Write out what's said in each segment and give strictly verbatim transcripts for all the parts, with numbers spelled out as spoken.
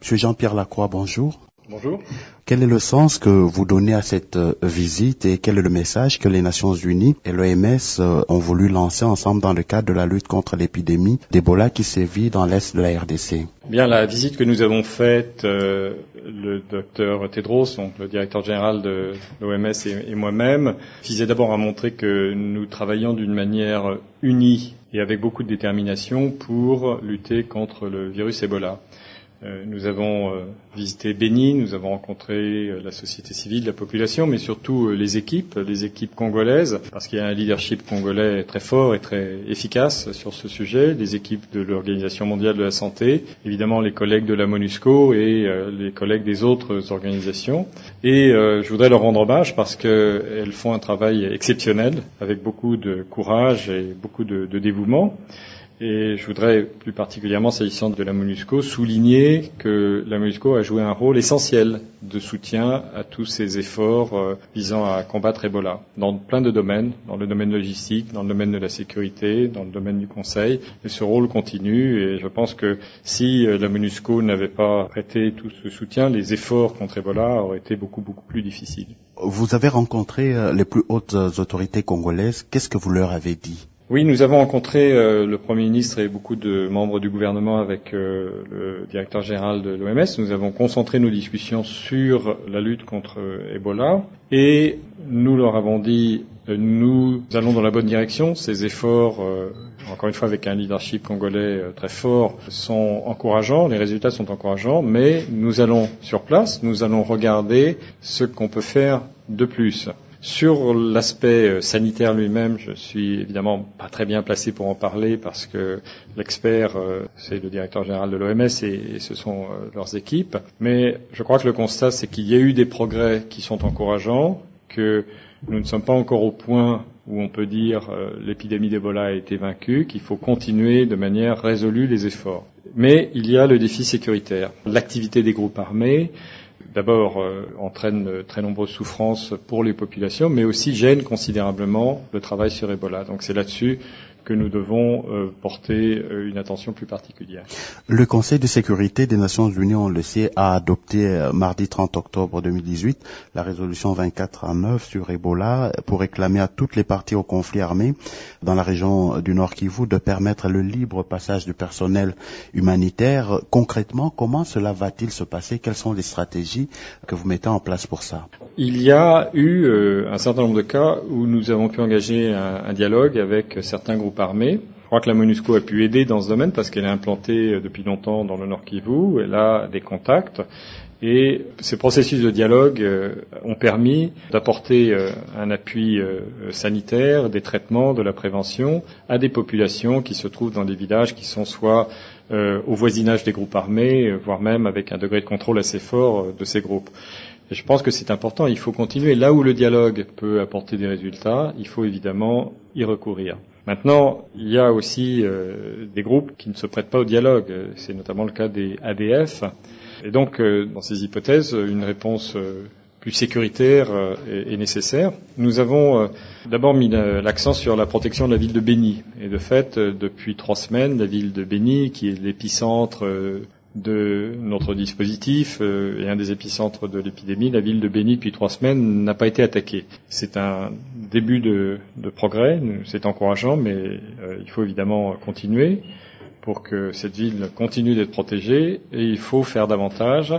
Monsieur Jean-Pierre Lacroix, bonjour. Bonjour. Quel est le sens que vous donnez à cette euh, visite et quel est le message que les Nations Unies et l'O M S euh, ont voulu lancer ensemble dans le cadre de la lutte contre l'épidémie d'Ebola qui sévit dans l'est de la R D C? Bien, la visite que nous avons faite, euh, le docteur Tedros, donc le directeur général de l'O M S et, et moi-même, visait d'abord à montrer que nous travaillons d'une manière unie et avec beaucoup de détermination pour lutter contre le virus Ebola. Euh, nous avons euh, visité Beni, nous avons rencontré euh, la société civile, la population, mais surtout euh, les équipes, les équipes congolaises, parce qu'il y a un leadership congolais très fort et très efficace sur ce sujet, les équipes de l'Organisation mondiale de la santé, évidemment les collègues de la MONUSCO et euh, les collègues des autres organisations. Et euh, je voudrais leur rendre hommage parce qu'elles font un travail exceptionnel, avec beaucoup de courage et beaucoup de, de dévouement. Et je voudrais plus particulièrement, s'agissant de la MONUSCO, souligner que la MONUSCO a joué un rôle essentiel de soutien à tous ces efforts euh, visant à combattre Ebola, dans plein de domaines, dans le domaine logistique, dans le domaine de la sécurité, dans le domaine du conseil. Et ce rôle continue et je pense que si euh, la MONUSCO n'avait pas prêté tout ce soutien, les efforts contre Ebola auraient été beaucoup, beaucoup plus difficiles. Vous avez rencontré euh, les plus hautes autorités congolaises. Qu'est-ce que vous leur avez dit? Oui, nous avons rencontré euh, le Premier ministre et beaucoup de membres du gouvernement avec euh, le directeur général de l'O M S. Nous avons concentré nos discussions sur la lutte contre euh, Ebola et nous leur avons dit euh, nous allons dans la bonne direction. Ces efforts, euh, encore une fois avec un leadership congolais euh, très fort, sont encourageants, les résultats sont encourageants, mais nous allons sur place, nous allons regarder ce qu'on peut faire de plus. Sur l'aspect sanitaire lui-même, je suis évidemment pas très bien placé pour en parler parce que l'expert, euh, c'est le directeur général de l'O M S et, et ce sont euh, leurs équipes. Mais je crois que le constat, c'est qu'il y a eu des progrès qui sont encourageants, que nous ne sommes pas encore au point où on peut dire euh, l'épidémie d'Ebola a été vaincue, qu'il faut continuer de manière résolue les efforts. Mais il y a le défi sécuritaire, l'activité des groupes armés. D'abord, euh, entraîne de très nombreuses souffrances pour les populations, mais aussi gêne considérablement le travail sur Ebola. Donc c'est là-dessus que nous devons euh, porter euh, une attention plus particulière. Le Conseil de sécurité des Nations Unies, on le sait, a adopté euh, mardi trente octobre deux mille dix-huit la résolution vingt-quatre à neuf sur Ebola pour réclamer à toutes les parties au conflit armé dans la région du Nord Kivu de permettre le libre passage du personnel humanitaire. Concrètement, comment cela va-t-il se passer? Quelles sont les stratégies que vous mettez en place pour ça? Il y a eu euh, un certain nombre de cas où nous avons pu engager un, un dialogue avec certains groupes armés. Je crois que la MONUSCO a pu aider dans ce domaine parce qu'elle est implantée depuis longtemps dans le Nord Kivu, elle a des contacts et ces processus de dialogue euh, ont permis d'apporter euh, un appui euh, sanitaire, des traitements, de la prévention à des populations qui se trouvent dans des villages qui sont soit euh, au voisinage des groupes armés, voire même avec un degré de contrôle assez fort euh, de ces groupes. Et je pense que c'est important, il faut continuer. Là où le dialogue peut apporter des résultats, il faut évidemment y recourir. Maintenant, il y a aussi euh, des groupes qui ne se prêtent pas au dialogue. C'est notamment le cas des A D F. Et donc, euh, dans ces hypothèses, une réponse euh, plus sécuritaire euh, est, est nécessaire. Nous avons euh, d'abord mis l'accent sur la protection de la ville de Beni. Et de fait, euh, depuis trois semaines, la ville de Beni, qui est l'épicentre euh, de notre dispositif euh, et un des épicentres de l'épidémie, la ville de Beni depuis trois semaines n'a pas été attaquée. C'est un début de, de progrès, c'est encourageant, mais euh, il faut évidemment continuer pour que cette ville continue d'être protégée et il faut faire davantage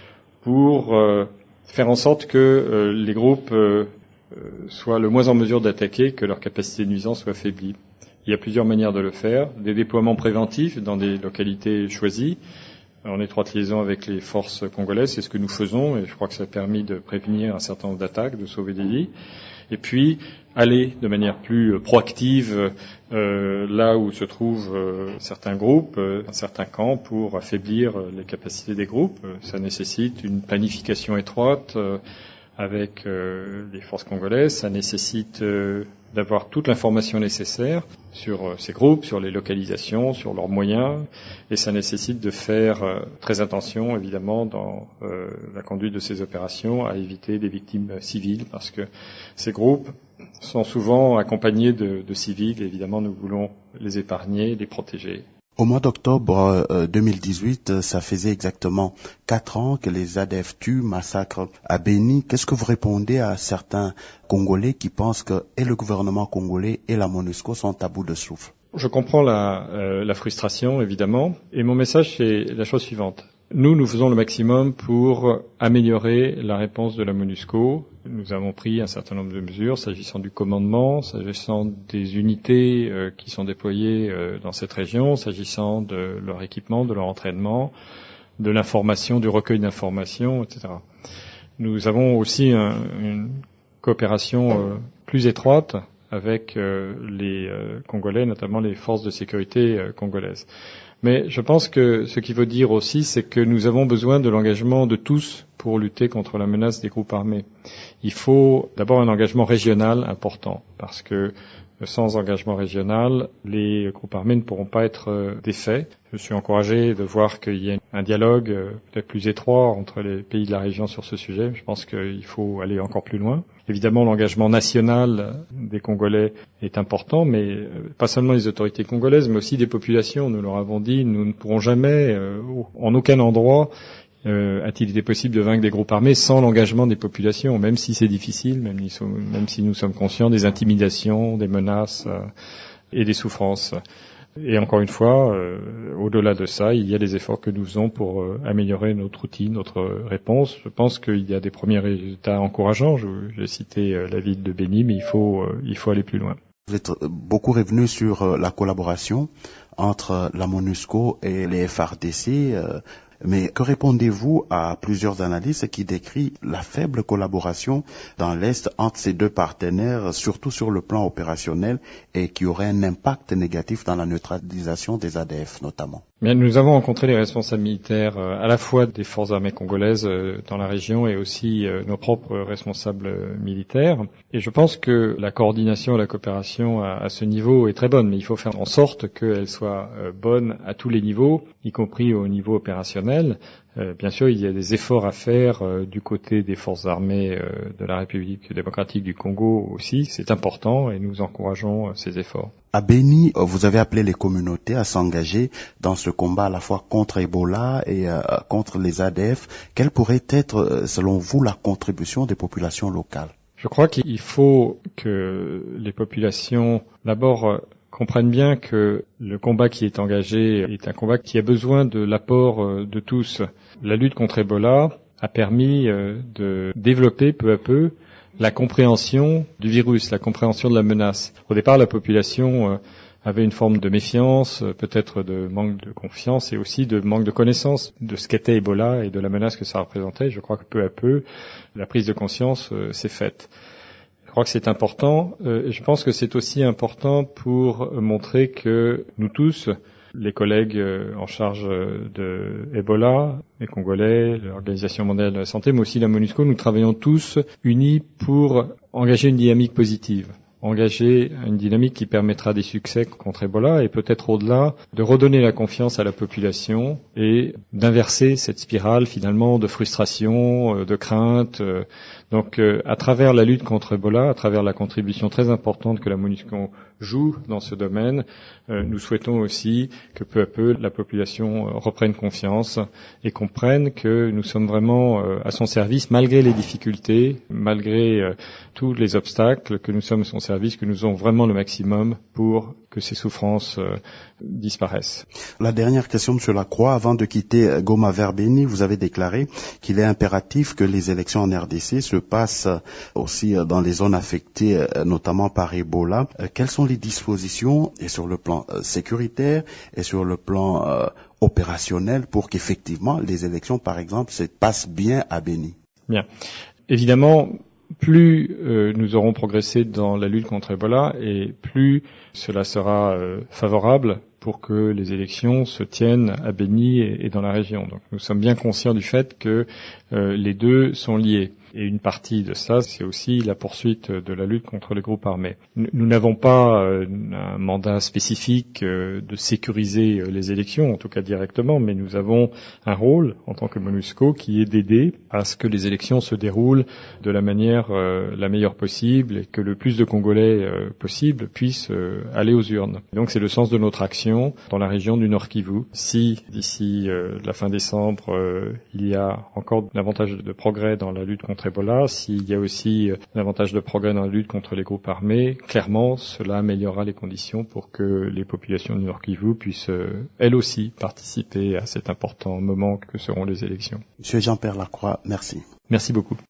pour euh, faire en sorte que euh, les groupes euh, soient le moins en mesure d'attaquer, que leur capacité de nuisance soit affaiblie. Il y a plusieurs manières de le faire, des déploiements préventifs dans des localités choisies, en étroite liaison avec les forces congolaises, c'est ce que nous faisons et je crois que ça a permis de prévenir un certain nombre d'attaques, de sauver des vies. Et puis aller de manière plus proactive euh, là où se trouvent euh, certains groupes, euh, certains camps pour affaiblir euh, les capacités des groupes. Ça nécessite une planification étroite euh, avec euh, les forces congolaises, ça nécessite euh, d'avoir toute l'information nécessaire sur euh, ces groupes, sur les localisations, sur leurs moyens, et ça nécessite de faire euh, très attention, évidemment, dans euh, la conduite de ces opérations, à éviter des victimes civiles, parce que ces groupes sont souvent accompagnés de, de civils, et évidemment, nous voulons les épargner, les protéger. Au mois d'octobre euh, deux mille dix-huit, ça faisait exactement quatre ans que les A D F tuent, massacrent à Beni. Qu'est-ce que vous répondez à certains Congolais qui pensent que et le gouvernement congolais et la MONUSCO sont à bout de souffle? Je comprends la, euh, la frustration, évidemment, et mon message, c'est la chose suivante. Nous, nous faisons le maximum pour améliorer la réponse de la MONUSCO. Nous avons pris un certain nombre de mesures s'agissant du commandement, s'agissant des unités euh, qui sont déployées euh, dans cette région, s'agissant de leur équipement, de leur entraînement, de l'information, du recueil d'informations, et cetera. Nous avons aussi un, une coopération euh, plus étroite avec euh, les euh, Congolais, notamment les forces de sécurité euh, congolaises. Mais je pense que ce qu'il veut dire aussi, c'est que nous avons besoin de l'engagement de tous pour lutter contre la menace des groupes armés. Il faut d'abord un engagement régional important, parce que sans engagement régional, les groupes armés ne pourront pas être défaits. Je suis encouragé de voir qu'il y a un dialogue peut-être plus étroit entre les pays de la région sur ce sujet. Je pense qu'il faut aller encore plus loin. Évidemment, l'engagement national des Congolais est important, mais pas seulement les autorités congolaises, mais aussi des populations. Nous leur avons dit, nous ne pourrons jamais, en aucun endroit, Euh, a-t-il été possible de vaincre des groupes armés sans l'engagement des populations, même si c'est difficile, même, même si nous sommes conscients des intimidations, des menaces euh, et des souffrances. Et encore une fois, euh, au-delà de ça, il y a des efforts que nous faisons pour euh, améliorer notre outil, notre réponse. Je pense qu'il y a des premiers résultats encourageants. Je, j'ai cité euh, la ville de Beni, mais il faut, euh, il faut aller plus loin. Vous êtes beaucoup revenu sur euh, la collaboration entre la MONUSCO et les F A R D C. Euh, Mais que répondez-vous à plusieurs analystes qui décrivent la faible collaboration dans l'Est entre ces deux partenaires, surtout sur le plan opérationnel, et qui aurait un impact négatif dans la neutralisation des A D F notamment? Bien, nous avons rencontré les responsables militaires euh, à la fois des forces armées congolaises euh, dans la région et aussi euh, nos propres responsables euh, militaires. Et je pense que la coordination et la coopération à, à ce niveau est très bonne, mais il faut faire en sorte qu'elle soit euh, bonne à tous les niveaux, y compris au niveau opérationnel. Euh, bien sûr, il y a des efforts à faire euh, du côté des forces armées euh, de la République démocratique du Congo aussi. C'est important et nous encourageons euh, ces efforts. À Beni, vous avez appelé les communautés à s'engager dans ce combat à la fois contre Ebola et euh, contre les A D F. Quelle pourrait être, selon vous, la contribution des populations locales? Je crois qu'il faut que les populations, d'abord, euh, comprennent bien que le combat qui est engagé est un combat qui a besoin de l'apport euh, de tous. La lutte contre Ebola a permis euh, de développer peu à peu la compréhension du virus, la compréhension de la menace. Au départ, la population euh, avait une forme de méfiance, euh, peut-être de manque de confiance et aussi de manque de connaissance de ce qu'était Ebola et de la menace que ça représentait. Je crois que peu à peu, la prise de conscience euh, s'est faite. Je crois que c'est important. Euh, je pense que c'est aussi important pour montrer que nous tous, les collègues en charge de Ebola, les Congolais, l'Organisation mondiale de la santé, mais aussi la MONUSCO, nous travaillons tous unis pour engager une dynamique positive, engager une dynamique qui permettra des succès contre Ebola et peut-être au-delà de redonner la confiance à la population et d'inverser cette spirale finalement de frustration, de crainte. Donc à travers la lutte contre Ebola, à travers la contribution très importante que la MONUSCO joue dans ce domaine, euh, nous souhaitons aussi que peu à peu la population euh, reprenne confiance et comprenne que nous sommes vraiment euh, à son service malgré les difficultés, malgré euh, tous les obstacles, que nous sommes à son service, que nous faisons vraiment le maximum pour que ces souffrances euh, disparaissent. La dernière question, M. Lacroix, avant de quitter Goma vers Beni, vous avez déclaré qu'il est impératif que les élections en R D C se passent aussi dans les zones affectées, notamment par Ebola. Quelles sont les dispositions, et sur le plan euh, sécuritaire et sur le plan euh, opérationnel, pour qu'effectivement les élections, par exemple, se passent bien à Beni? Bien. Évidemment, plus euh, nous aurons progressé dans la lutte contre Ebola et plus cela sera euh, favorable pour que les élections se tiennent à Beni et, et dans la région. Donc nous sommes bien conscients du fait que euh, les deux sont liés. Et une partie de ça, c'est aussi la poursuite de la lutte contre les groupes armés. Nous n'avons pas un mandat spécifique de sécuriser les élections, en tout cas directement, mais nous avons un rôle en tant que MONUSCO qui est d'aider à ce que les élections se déroulent de la manière la meilleure possible et que le plus de Congolais possible puissent aller aux urnes. Et donc c'est le sens de notre action dans la région du Nord Kivu. Si d'ici la fin décembre, il y a encore davantage de progrès dans la lutte contre Ebola, s'il y a aussi davantage de progrès dans la lutte contre les groupes armés, clairement, cela améliorera les conditions pour que les populations du Nord Kivu puissent, elles aussi, participer à cet important moment que seront les élections. Monsieur Jean-Pierre Lacroix, merci. Merci beaucoup.